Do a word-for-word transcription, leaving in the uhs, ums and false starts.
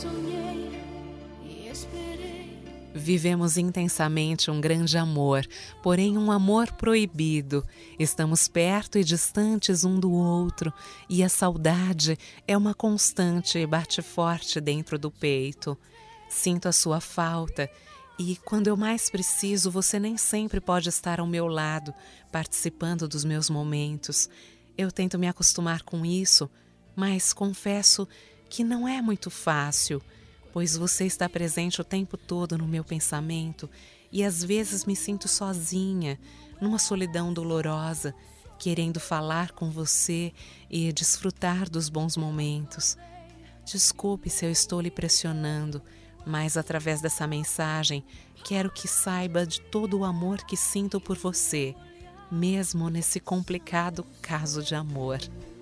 Vivemos intensamente um grande amor, porém um amor proibido. Estamos perto e distantes um do outro, e a saudade é uma constante e bate forte dentro do peito. Sinto a sua falta, e quando eu mais preciso, você nem sempre pode estar ao meu lado, participando dos meus momentos. Eu tento me acostumar com isso, mas confesso que não é muito fácil, pois você está presente o tempo todo no meu pensamento e às vezes me sinto sozinha, numa solidão dolorosa, querendo falar com você e desfrutar dos bons momentos. Desculpe se eu estou lhe pressionando, mas através dessa mensagem quero que saiba de todo o amor que sinto por você, mesmo nesse complicado caso de amor.